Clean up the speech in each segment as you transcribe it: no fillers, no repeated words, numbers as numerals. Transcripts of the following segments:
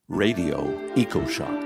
Radio EcoShock.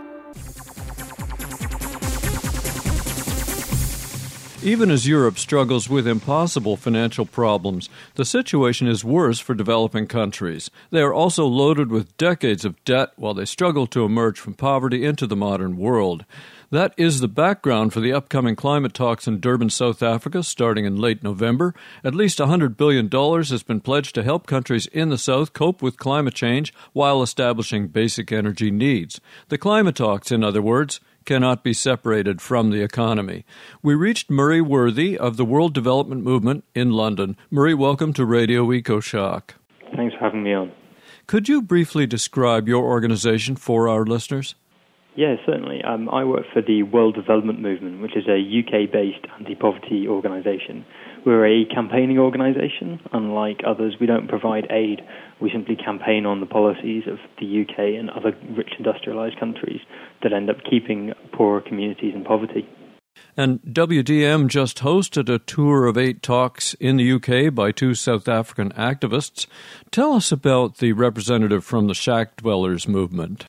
Even as Europe struggles with impossible financial problems, the situation is worse for developing countries. They are also loaded with decades of debt while they struggle to emerge from poverty into the modern world. That is the background for the upcoming climate talks in Durban, South Africa, starting in late November. At least $100 billion has been pledged to help countries in the South cope with climate change while establishing basic energy needs. The climate talks, in other words, cannot be separated from the economy. We reached Murray Worthy of the World Development Movement in London. Murray, welcome to Radio EcoShock. Thanks for having me on. Could you briefly describe your organization for our listeners? Yeah, certainly. I work for the World Development Movement, which is a UK-based anti-poverty organisation. We're a campaigning organisation. Unlike others, we don't provide aid. We simply campaign on the policies of the UK and other rich industrialised countries that end up keeping poorer communities in poverty. And WDM just hosted a tour of 8 talks in the UK by 2 South African activists. Tell us about the representative from the Shack Dwellers movement.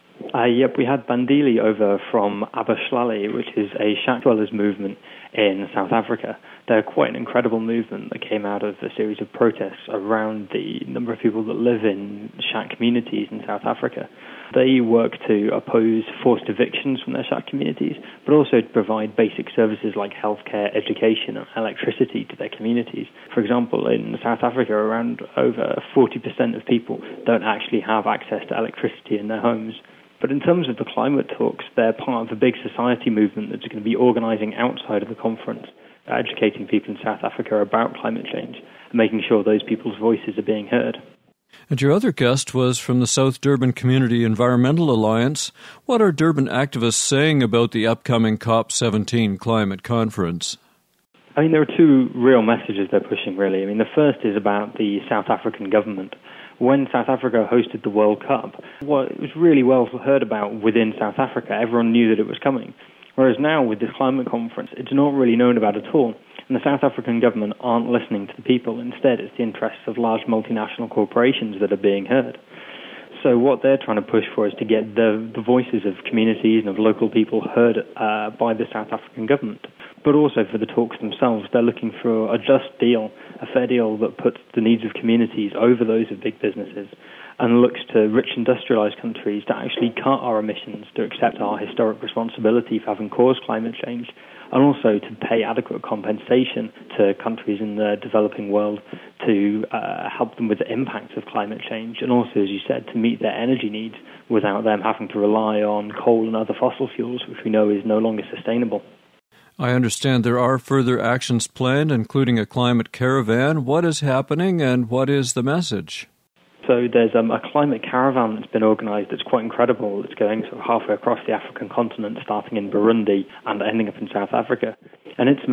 We had Bandile over from Abashlali, which is a shack dwellers movement in South Africa. They're quite an incredible movement that came out of a series of protests around the number of people that live in shack communities in South Africa. They work to oppose forced evictions from their shack communities, but also to provide basic services like healthcare, education, and electricity to their communities. For example, in South Africa, around over 40% of people don't actually have access to electricity in their homes. But in terms of the climate talks, they're part of a big society movement that's going to be organising outside of the conference, educating people in South Africa about climate change and making sure those people's voices are being heard. And your other guest was from the South Durban Community Environmental Alliance. What are Durban activists saying about the upcoming COP17 climate conference? There are 2 real messages they're pushing, really. The first is about the South African government. When South Africa hosted the World Cup, it was really well heard about within South Africa. Everyone knew that it was coming. Whereas now, with this climate conference, it's not really known about at all. And the South African government aren't listening to the people. Instead, it's the interests of large multinational corporations that are being heard. So what they're trying to push for is to get the voices of communities and of local people heard by the South African government. But also for the talks themselves, they're looking for a just deal, a fair deal that puts the needs of communities over those of big businesses and looks to rich industrialized countries to actually cut our emissions, to accept our historic responsibility for having caused climate change, and also to pay adequate compensation to countries in the developing world to help them with the impacts of climate change, and also, as you said, to meet their energy needs without them having to rely on coal and other fossil fuels, which we know is no longer sustainable. I understand there are further actions planned, including a climate caravan. What is happening and what is the message? So there's a climate caravan that's been organised that's quite incredible. It's going sort of halfway across the African continent, starting in Burundi and ending up in South Africa. And its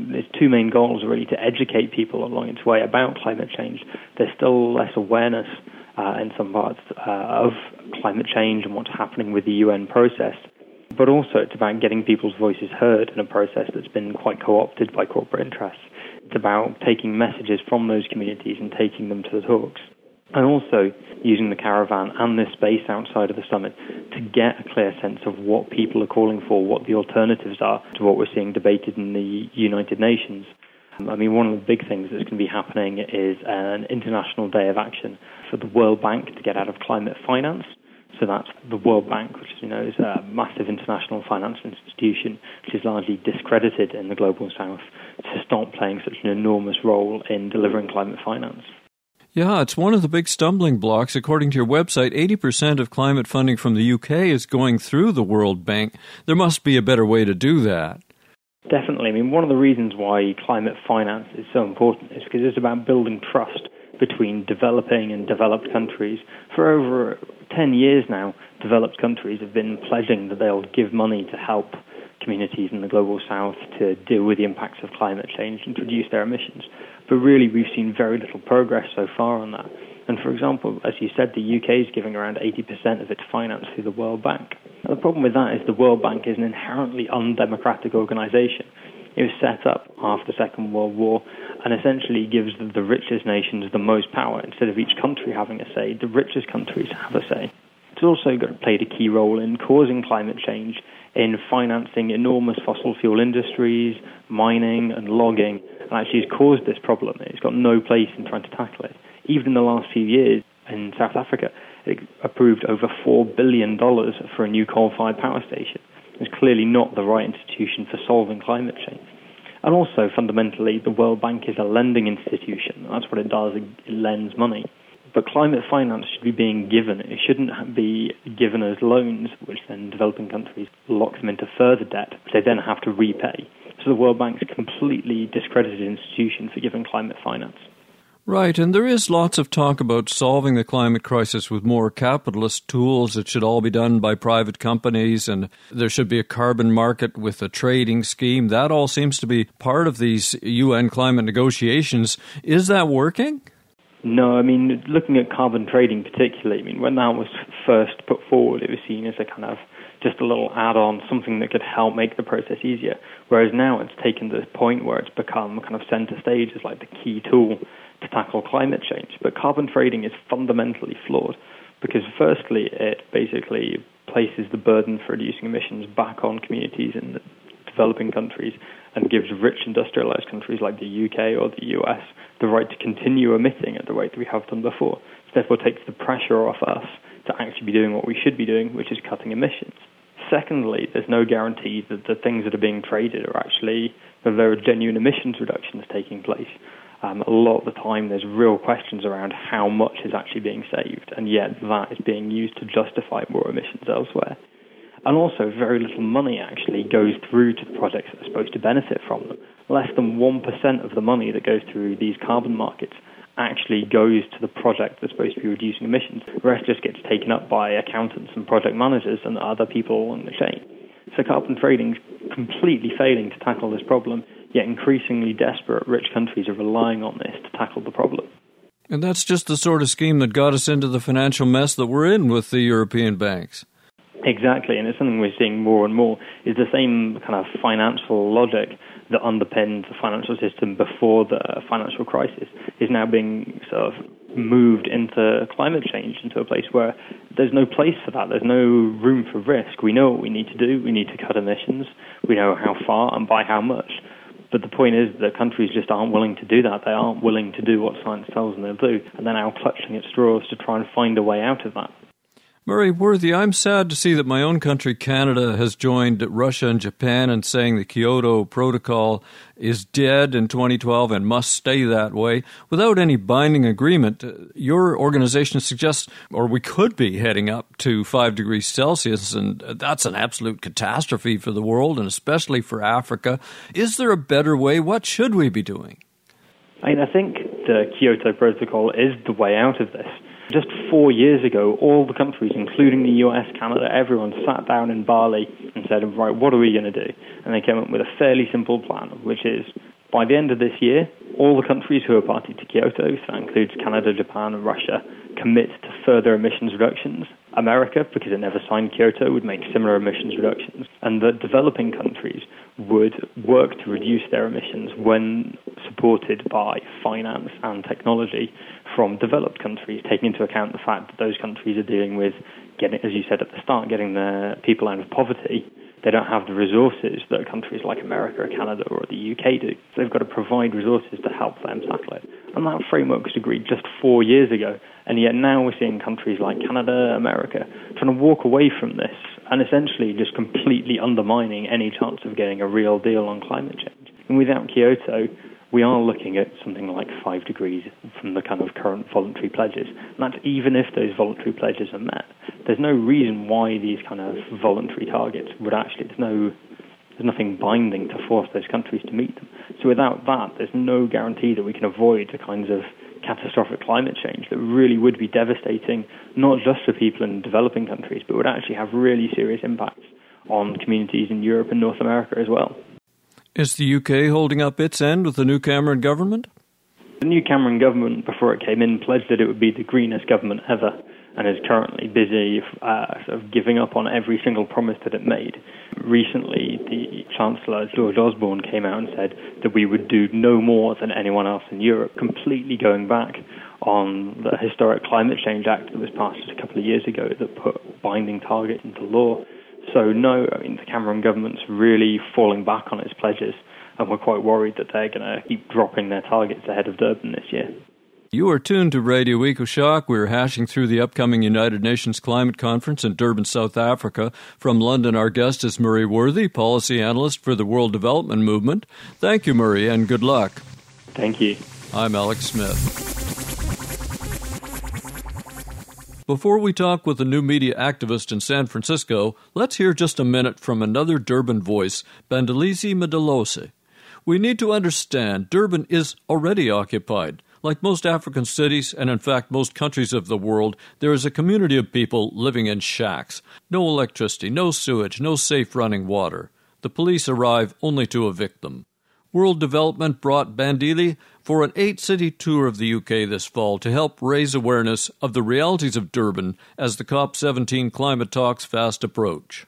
2 main goals are really to educate people along its way about climate change. There's still less awareness in some parts of climate change and what's happening with the UN process. But also it's about getting people's voices heard in a process that's been quite co-opted by corporate interests. It's about taking messages from those communities and taking them to the talks. And also using the caravan and this space outside of the summit to get a clear sense of what people are calling for, what the alternatives are to what we're seeing debated in the United Nations. One of the big things that's going to be happening is an international day of action for the World Bank to get out of climate finance. So that's the World Bank, which is a massive international financial institution, which is largely discredited in the global south, to stop playing such an enormous role in delivering climate finance. Yeah, it's one of the big stumbling blocks. According to your website, 80% of climate funding from the UK is going through the World Bank. There must be a better way to do that. Definitely. One of the reasons why climate finance is so important is because it's about building trust between developing and developed countries. For over 10 years now, developed countries have been pledging that they'll give money to help communities in the global south to deal with the impacts of climate change and to reduce their emissions. But really, we've seen very little progress so far on that. And for example, as you said, the UK is giving around 80% of its finance through the World Bank. Now, the problem with that is the World Bank is an inherently undemocratic organisation. It was set up after the Second World War and essentially gives the richest nations the most power. Instead of each country having a say, the richest countries have a say. It's also played a key role in causing climate change, in financing enormous fossil fuel industries, mining and logging, and actually has caused this problem. It's got no place in trying to tackle it. Even in the last few years in South Africa, it approved over $4 billion for a new coal-fired power station. It's clearly not the right institution for solving climate change. And also, fundamentally, the World Bank is a lending institution. That's what it does. It lends money. But climate finance should be being given. It shouldn't be given as loans, which then developing countries lock them into further debt, which they then have to repay. So the World Bank's a completely discredited institution for giving climate finance. Right, and there is lots of talk about solving the climate crisis with more capitalist tools. It should all be done by private companies, and there should be a carbon market with a trading scheme. That all seems to be part of these UN climate negotiations. Is that working? No, I mean, looking at carbon trading particularly, I mean, when that was first put forward, it was seen as a kind of just a little add-on, something that could help make the process easier. Whereas now it's taken to this point where it's become kind of center stage as like the key tool to tackle climate change. But carbon trading is fundamentally flawed because firstly, it basically places the burden for reducing emissions back on communities in the developing countries and gives rich industrialized countries like the UK or the US the right to continue emitting at the rate that we have done before. It therefore takes the pressure off us to actually be doing what we should be doing, which is cutting emissions. Secondly, there's no guarantee that the things that are being traded are actually, that there are genuine emissions reductions taking place. A lot of the time there's real questions around how much is actually being saved, and yet that is being used to justify more emissions elsewhere. And also very little money actually goes through to the projects that are supposed to benefit from them. Less than 1% of the money that goes through these carbon markets actually goes to the project that's supposed to be reducing emissions. The rest just gets taken up by accountants and project managers and other people in the chain. So carbon trading is completely failing to tackle this problem, yet increasingly desperate rich countries are relying on this to tackle the problem. And that's just the sort of scheme that got us into the financial mess that we're in with the European banks. Exactly, and it's something we're seeing more and more, is the same kind of financial logic that underpinned the financial system before the financial crisis is now being sort of moved into climate change, into a place where there's no place for that. There's no room for risk. We know what we need to do. We need to cut emissions. We know how far and by how much. But the point is that countries just aren't willing to do that. They aren't willing to do what science tells them they'll do, and they're now clutching at straws to try and find a way out of that. Murray Worthy, I'm sad to see that my own country, Canada, has joined Russia and Japan in saying the Kyoto Protocol is dead in 2012 and must stay that way. Without any binding agreement, your organization suggests, or we could be heading up to 5 degrees Celsius, and that's an absolute catastrophe for the world and especially for Africa. Is there a better way? What should we be doing? I think the Kyoto Protocol is the way out of this. Just 4 years ago, all the countries, including the US, Canada, everyone sat down in Bali and said, right, what are we going to do? And they came up with a fairly simple plan, which is, by the end of this year, all the countries who are party to Kyoto, so that includes Canada, Japan, and Russia, commit to further emissions reductions. America, because it never signed Kyoto, would make similar emissions reductions. And the developing countries would work to reduce their emissions when supported by finance and technology from developed countries, taking into account the fact that those countries are dealing with getting, as you said at the start, getting their people out of poverty. They don't have the resources that countries like America or Canada or the UK do. So they've got to provide resources to help them tackle it. And that framework was agreed just 4 years ago. And yet now we're seeing countries like Canada, America, trying to walk away from this and essentially just completely undermining any chance of getting a real deal on climate change. And without Kyoto, we are looking at something like 5 degrees from the kind of current voluntary pledges. And that's even if those voluntary pledges are met. There's no reason why these kind of voluntary targets would actually, there's nothing binding to force those countries to meet them. So without that, there's no guarantee that we can avoid the kinds of catastrophic climate change that really would be devastating, not just for people in developing countries, but would actually have really serious impacts on communities in Europe and North America as well. Is the UK holding up its end with the new Cameron government? The new Cameron government, before it came in, pledged that it would be the greenest government ever and is currently busy sort of giving up on every single promise that it made. Recently, the Chancellor, George Osborne, came out and said that we would do no more than anyone else in Europe, completely going back on the historic Climate Change Act that was passed just a couple of years ago that put binding targets into law. So no, the Cameron government's really falling back on its pledges, and we're quite worried that they're going to keep dropping their targets ahead of Durban this year. You are tuned to Radio EcoShock. We're hashing through the upcoming United Nations Climate Conference in Durban, South Africa. From London, our guest is Murray Worthy, policy analyst for the World Development Movement. Thank you, Murray, and good luck. Thank you. I'm Alex Smith. Before we talk with a new media activist in San Francisco, let's hear just a minute from another Durban voice, Bandelizi Mdilose. We need to understand Durban is already occupied. Like most African cities, and in fact most countries of the world, there is a community of people living in shacks. No electricity, no sewage, no safe running water. The police arrive only to evict them. World Development brought Bandili for an 8-city tour of the UK this fall to help raise awareness of the realities of Durban as the COP17 climate talks fast approach.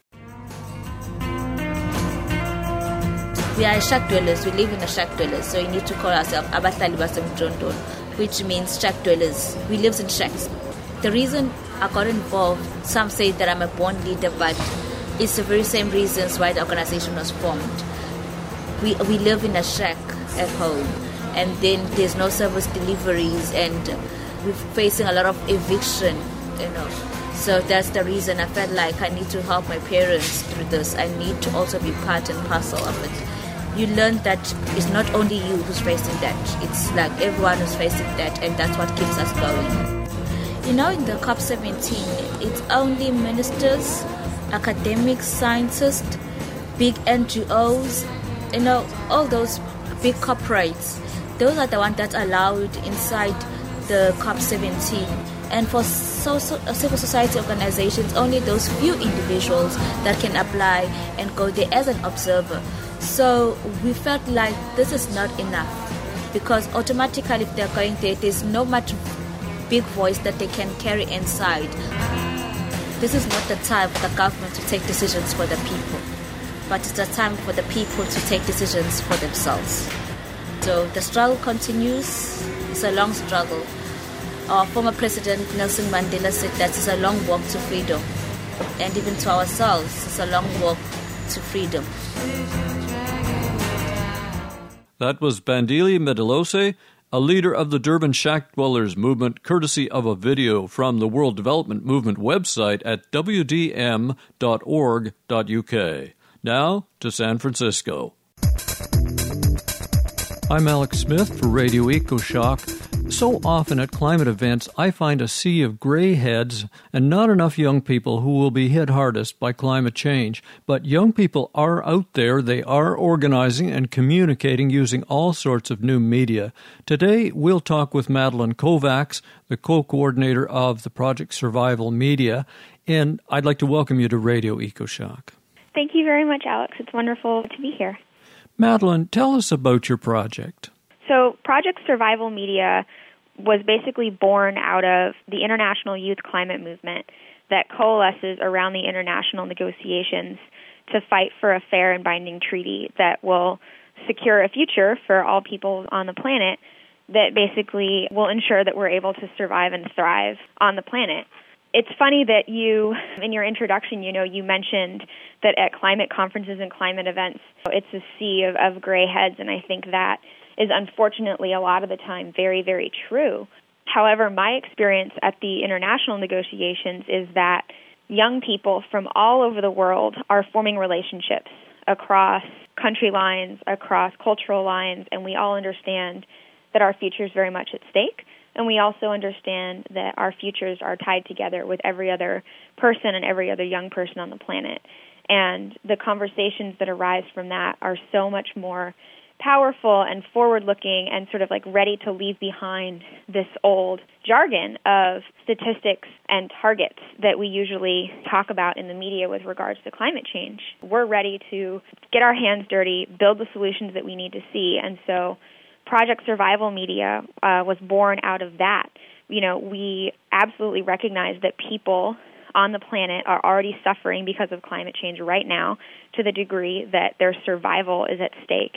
We are shack dwellers. We live in a shack dwellers, so we need to call ourselves Abahlali Basemjondolo, which means shack dwellers. We live in shacks. The reason I got involved, some say that I'm a born leader, but it's the very same reasons why the organization was formed. We live in a shack at home, and then there's no service deliveries, and we're facing a lot of eviction, So that's the reason I felt like I need to help my parents through this. I need to also be part and parcel of it. You learn that it's not only you who's facing that. It's like everyone who's facing that, and that's what keeps us going. In the COP17, it's only ministers, academics, scientists, big NGOs, all those big corporates. Those are the ones that are allowed inside the COP17. And for civil society organizations, only those few individuals that can apply and go there as an observer. So we felt like this is not enough, because automatically if they're going there, there's no much big voice that they can carry inside. This is not the time for the government to take decisions for the people, but it's the time for the people to take decisions for themselves. So the struggle continues. It's a long struggle. Our former president, Nelson Mandela, said that it's a long walk to freedom. And even to ourselves, it's a long walk to freedom. That was Bandili Mdilose, a leader of the Durban Shack Dwellers movement, courtesy of a video from the World Development Movement website at wdm.org.uk. Now to San Francisco. I'm Alex Smith for Radio EcoShock. So often at climate events, I find a sea of gray heads and not enough young people who will be hit hardest by climate change. But young people are out there. They are organizing and communicating using all sorts of new media. Today, we'll talk with Madeline Kovacs, the co-coordinator of the Project Survival Media, and I'd like to welcome you to Radio EcoShock. Thank you very much, Alex. It's wonderful to be here. Madeline, tell us about your project. So Project Survival Media was basically born out of the international youth climate movement that coalesces around the international negotiations to fight for a fair and binding treaty that will secure a future for all people on the planet that basically will ensure that we're able to survive and thrive on the planet. It's funny that you, in your introduction, you mentioned that at climate conferences and climate events, it's a sea of gray heads, and I think that is unfortunately a lot of the time very, very true. However, my experience at the international negotiations is that young people from all over the world are forming relationships across country lines, across cultural lines, and we all understand that our future is very much at stake. And we also understand that our futures are tied together with every other person and every other young person on the planet. And the conversations that arise from that are so much more powerful and forward-looking and sort of like ready to leave behind this old jargon of statistics and targets that we usually talk about in the media with regards to climate change. We're ready to get our hands dirty, build the solutions that we need to see. And so Project Survival Media was born out of that. We absolutely recognize that people on the planet are already suffering because of climate change right now to the degree that their survival is at stake.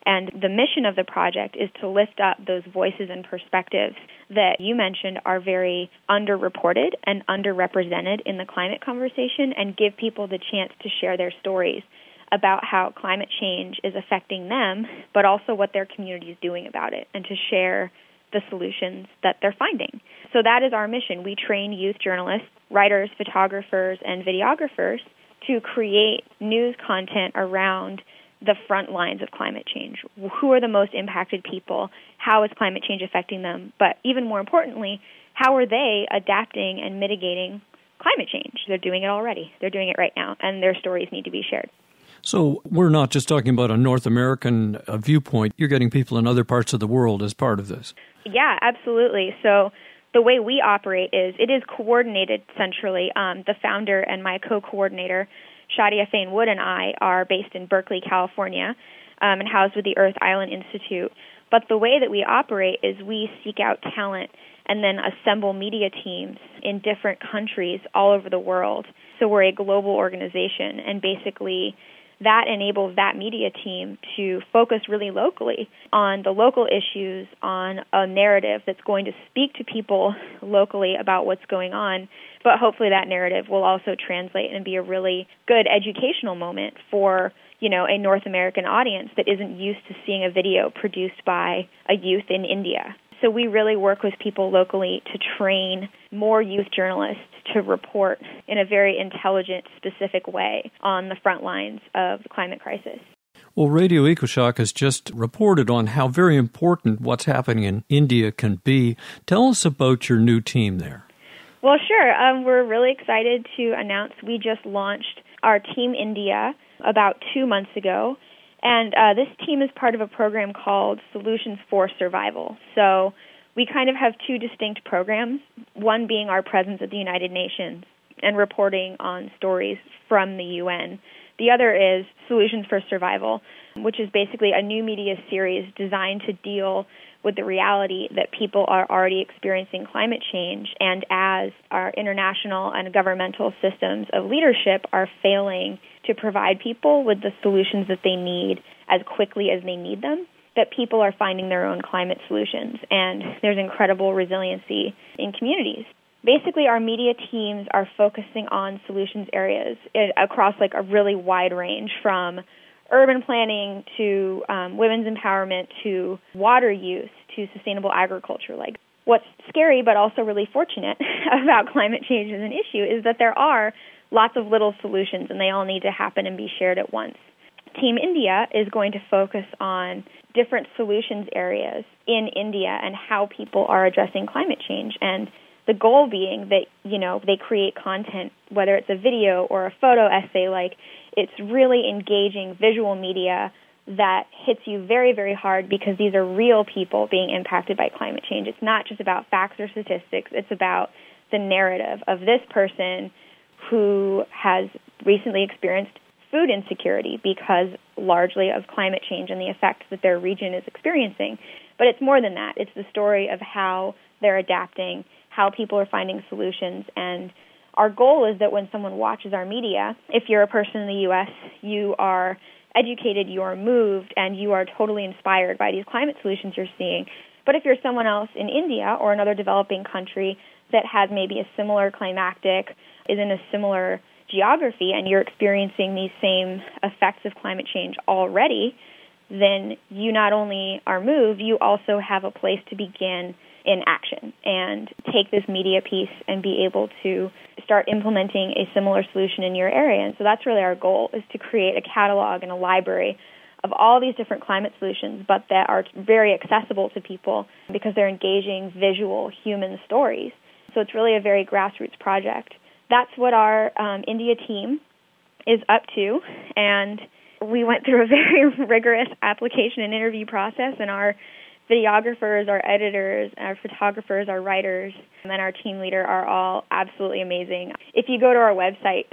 And the mission of the project is to lift up those voices and perspectives that you mentioned are very underreported and underrepresented in the climate conversation, and give people the chance to share their stories about how climate change is affecting them, but also what their community is doing about it, and to share the solutions that they're finding. So that is our mission. We train youth journalists, writers, photographers, and videographers to create news content around the front lines of climate change. Who are the most impacted people? How is climate change affecting them? But even more importantly, how are they adapting and mitigating climate change? They're doing it already. They're doing it right now, and their stories need to be shared. So we're not just talking about a North American viewpoint. You're getting people in other parts of the world as part of this. Yeah, absolutely. So the way we operate is it is coordinated centrally. The founder and my co-coordinator, Shadia Fain Wood, and I are based in Berkeley, California, and housed with the Earth Island Institute. But the way that we operate is we seek out talent and then assemble media teams in different countries all over the world. So we're a global organization, and basically that enables that media team to focus really locally on the local issues, on a narrative that's going to speak to people locally about what's going on. But hopefully that narrative will also translate and be a really good educational moment for, a North American audience that isn't used to seeing a video produced by a youth in India. So we really work with people locally to train more youth journalists to report in a very intelligent, specific way on the front lines of the climate crisis. Well, Radio EcoShock has just reported on how very important what's happening in India can be. Tell us about your new team there. Well, sure. We're really excited to announce we just launched our Team India about 2 months ago. And this team is part of a program called Solutions for Survival. So we kind of have two distinct programs, one being our presence at the United Nations and reporting on stories from the UN. The other is Solutions for Survival, which is basically a new media series designed to deal with the reality that people are already experiencing climate change, and as our international and governmental systems of leadership are failing to provide people with the solutions that they need as quickly as they need them, that people are finding their own climate solutions, and there's incredible resiliency in communities. Basically, our media teams are focusing on solutions areas across a really wide range, from urban planning to women's empowerment to water use to sustainable agriculture. What's scary but also really fortunate about climate change as an issue is that there are lots of little solutions, and they all need to happen and be shared at once. Team India is going to focus on different solutions areas in India and how people are addressing climate change, and the goal being that, they create content, whether it's a video or a photo essay, it's really engaging visual media that hits you very, very hard, because these are real people being impacted by climate change. It's not just about facts or statistics. It's about the narrative of this person who has recently experienced food insecurity because largely of climate change and the effects that their region is experiencing. But it's more than that. It's the story of how they're adapting, how people are finding solutions. And our goal is that when someone watches our media, if you're a person in the U.S., you are educated, you are moved, and you are totally inspired by these climate solutions you're seeing. But if you're someone else in India or another developing country that has maybe a similar climactic, is in a similar geography, and you're experiencing these same effects of climate change already, then you not only are moved, you also have a place to begin in action and take this media piece and be able to start implementing a similar solution in your area. And so that's really our goal, is to create a catalog and a library of all these different climate solutions, but that are very accessible to people because they're engaging visual human stories. So it's really a very grassroots project. That's what our India team is up to, and we went through a very rigorous application and interview process, and our videographers, our editors, our photographers, our writers, and then our team leader are all absolutely amazing. If you go to our website,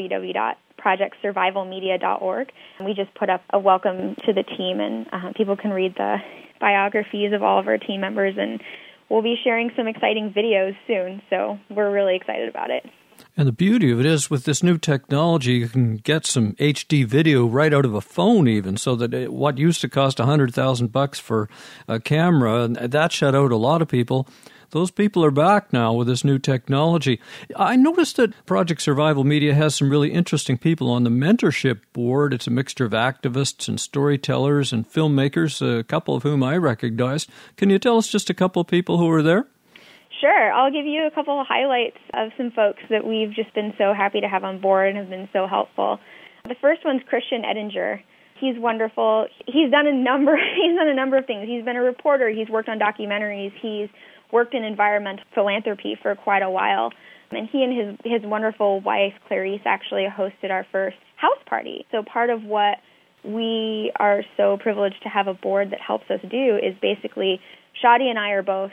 www.projectsurvivalmedia.org, we just put up a welcome to the team, and people can read the biographies of all of our team members, and we'll be sharing some exciting videos soon, so we're really excited about it. And the beauty of it is, with this new technology, you can get some HD video right out of a phone even, so that what used to cost $100,000 for a camera, and that shut out a lot of people. Those people are back now with this new technology. I noticed that Project Survival Media has some really interesting people on the mentorship board. It's a mixture of activists and storytellers and filmmakers, a couple of whom I recognized. Can you tell us just a couple of people who were there? Sure. I'll give you a couple of highlights of some folks that we've just been so happy to have on board and have been so helpful. The first one's Christian Ettinger. He's wonderful. He's done a number of things. He's been a reporter. He's worked on documentaries. He's worked in environmental philanthropy for quite a while. And he and his wonderful wife, Clarice, actually hosted our first house party. So part of what we are so privileged to have a board that helps us do is basically, Shadi and I are both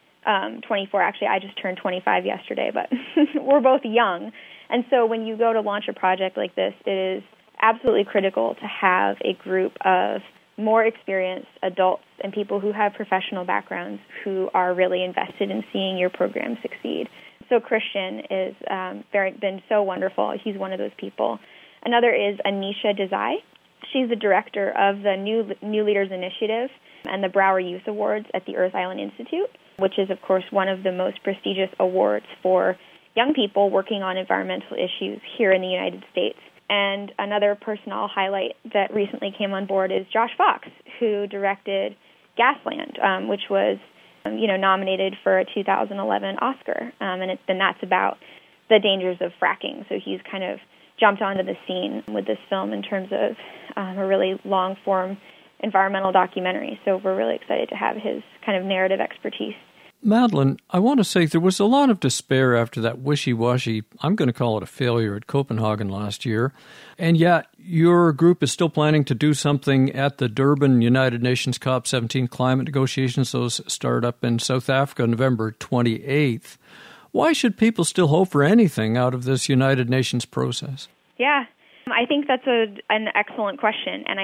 24. Actually, I just turned 25 yesterday, but we're both young. And so when you go to launch a project like this, it is absolutely critical to have a group of more experienced adults and people who have professional backgrounds who are really invested in seeing your program succeed. So Christian is been so wonderful. He's one of those people. Another is Anisha Desai. She's the director of the New Leaders Initiative and the Brower Youth Awards at the Earth Island Institute, which is, of course, one of the most prestigious awards for young people working on environmental issues here in the United States. And another person I'll highlight that recently came on board is Josh Fox, who directed Gasland, which was, nominated for a 2011 Oscar. And that's about the dangers of fracking. So he's kind of jumped onto the scene with this film in terms of a really long-form environmental documentary. So we're really excited to have his kind of narrative expertise. Madeline, I want to say there was a lot of despair after that wishy-washy, I'm going to call it a failure, at Copenhagen last year. And yet your group is still planning to do something at the Durban United Nations COP17 climate negotiations. Those start up in South Africa November 28th. Why should people still hope for anything out of this United Nations process? Yeah, I think that's an excellent question. And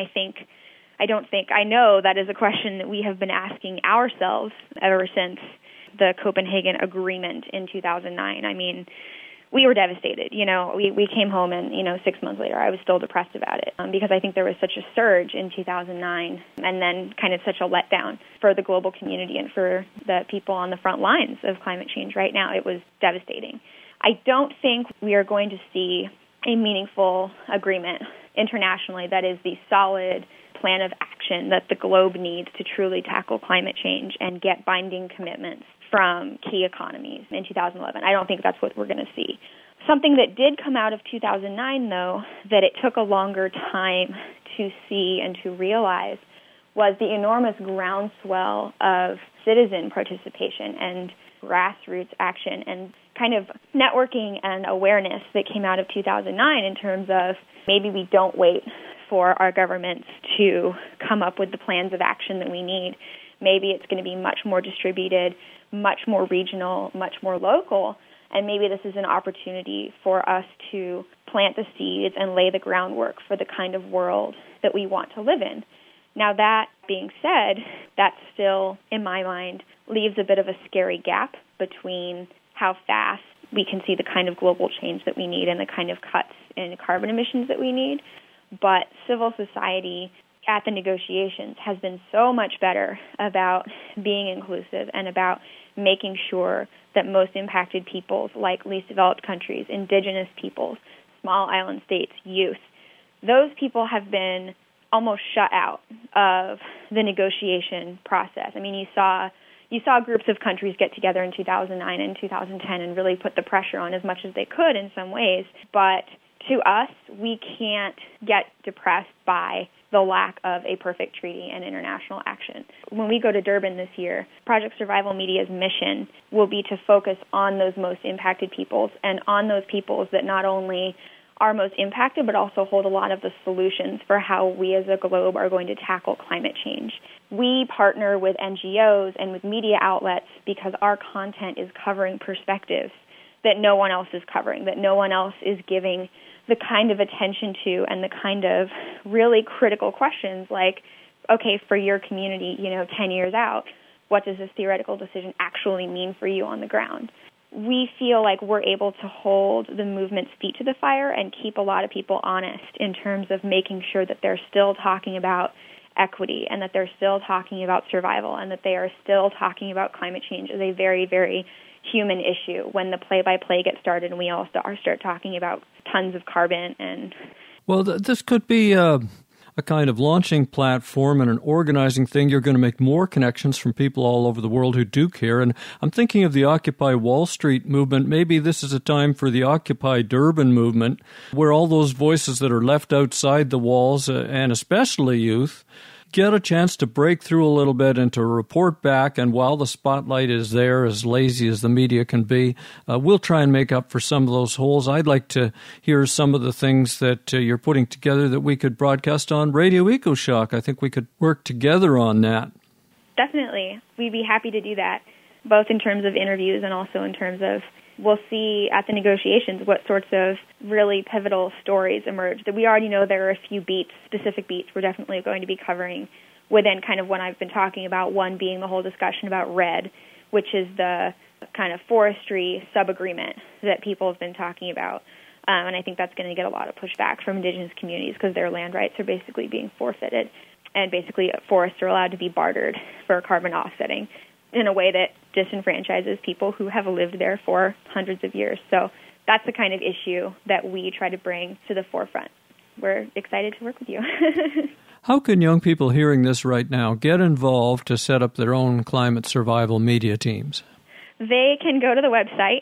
I know that is a question that we have been asking ourselves ever since the Copenhagen Agreement in 2009. I mean, we were devastated. We came home and, 6 months later, I was still depressed about it because I think there was such a surge in 2009 and then kind of such a letdown for the global community and for the people on the front lines of climate change right now. It was devastating. I don't think we are going to see a meaningful agreement internationally that is the solid plan of action that the globe needs to truly tackle climate change and get binding commitments from key economies in 2011. I don't think that's what we're going to see. Something that did come out of 2009, though, that it took a longer time to see and to realize was the enormous groundswell of citizen participation and grassroots action and kind of networking and awareness that came out of 2009 in terms of maybe we don't wait for our governments to come up with the plans of action that we need. Maybe it's going to be much more distributed, much more regional, much more local, and maybe this is an opportunity for us to plant the seeds and lay the groundwork for the kind of world that we want to live in. Now, that being said, that still, in my mind, leaves a bit of a scary gap between how fast we can see the kind of global change that we need and the kind of cuts in carbon emissions that we need. But civil society at the negotiations has been so much better about being inclusive and about making sure that most impacted peoples, like least developed countries, indigenous peoples, small island states, youth, those people have been almost shut out of the negotiation process. I mean, you saw groups of countries get together in 2009 and 2010 and really put the pressure on as much as they could in some ways, but to us, we can't get depressed by the lack of a perfect treaty and international action. When we go to Durban this year, Project Survival Media's mission will be to focus on those most impacted peoples and on those peoples that not only are most impacted, but also hold a lot of the solutions for how we as a globe are going to tackle climate change. We partner with NGOs and with media outlets because our content is covering perspectives that no one else is covering, that no one else is giving the kind of attention to and the kind of really critical questions like, okay, for your community, 10 years out, what does this theoretical decision actually mean for you on the ground? we feel like we're able to hold the movement's feet to the fire and keep a lot of people honest in terms of making sure that they're still talking about equity and that they're still talking about survival and that they are still talking about climate change as a very, very human issue when the play-by-play gets started and we all start talking about tons of carbon. And well, this could be a kind of launching platform and an organizing thing. You're going to make more connections from people all over the world who do care. And I'm thinking of the Occupy Wall Street movement. Maybe this is a time for the Occupy Durban movement, where all those voices that are left outside the walls, and especially youth, get a chance to break through a little bit and to report back. And while the spotlight is there, as lazy as the media can be, we'll try and make up for some of those holes. I'd like to hear some of the things that you're putting together that we could broadcast on Radio EcoShock. I think we could work together on that. Definitely. We'd be happy to do that, both in terms of interviews and also in terms of we'll see at the negotiations what sorts of really pivotal stories emerge. That we already know there are a few specific beats we're definitely going to be covering within kind of what I've been talking about, one being the whole discussion about REDD, which is the kind of forestry sub-agreement that people have been talking about. And I think that's going to get a lot of pushback from Indigenous communities because their land rights are basically being forfeited, and basically forests are allowed to be bartered for carbon offsetting in a way that disenfranchises people who have lived there for hundreds of years. So that's the kind of issue that we try to bring to the forefront. We're excited to work with you. How can young people hearing this right now get involved to set up their own climate survival media teams? They can go to the website,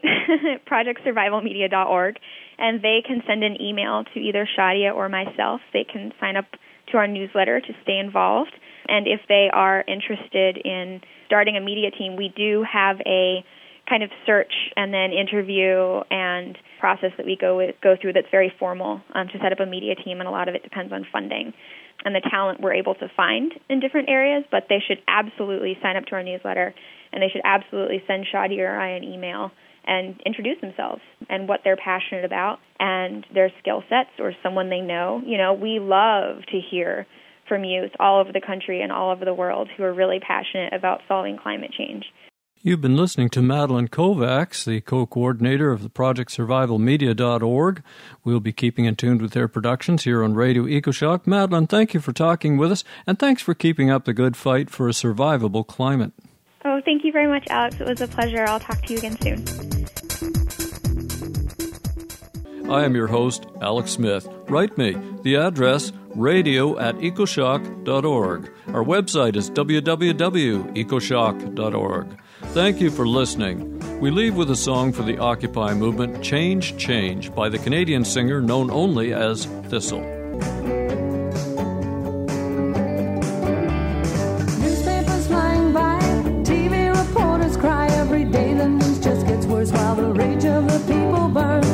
projectsurvivalmedia.org, and they can send an email to either Shadia or myself. They can sign up to our newsletter to stay involved. And if they are interested in starting a media team, we do have a kind of search and then interview and process that we go through that's very formal to set up a media team, and a lot of it depends on funding and the talent we're able to find in different areas. But they should absolutely sign up to our newsletter, and they should absolutely send Shadia or I an email and introduce themselves and what they're passionate about and their skill sets or someone they know. You know, we love to hear from youth all over the country and all over the world who are really passionate about solving climate change. You've been listening to Madeline Kovacs, the co-coordinator of the projectsurvivalmedia.org. We'll be keeping in tune with their productions here on Radio EcoShock. Madeline, thank you for talking with us, and thanks for keeping up the good fight for a survivable climate. Oh, thank you very much, Alex. It was a pleasure. I'll talk to you again soon. I am your host, Alex Smith. Write me. The address, radio@ecoshock.org. Our website is www.ecoshock.org. Thank you for listening. We leave with a song for the Occupy movement, Change, Change, by the Canadian singer known only as Thistle. Newspapers flying by, TV reporters cry. Every day the news just gets worse while the rage of the people burns.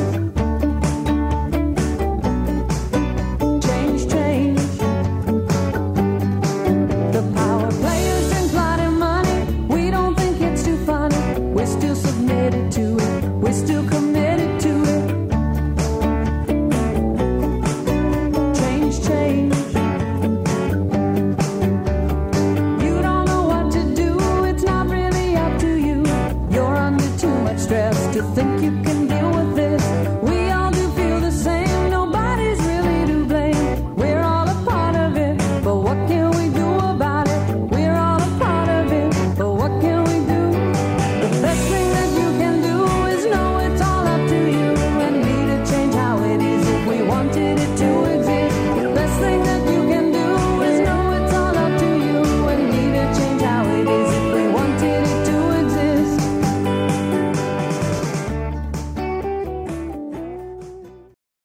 Think you can deal with this? We all do feel the same. Nobody's really to blame. We're all a part of it, but what can we do about it? We're all a part of it, but what can we do? The best thing that you can do is know it's all up to you, and be to change how it is if we wanted it to.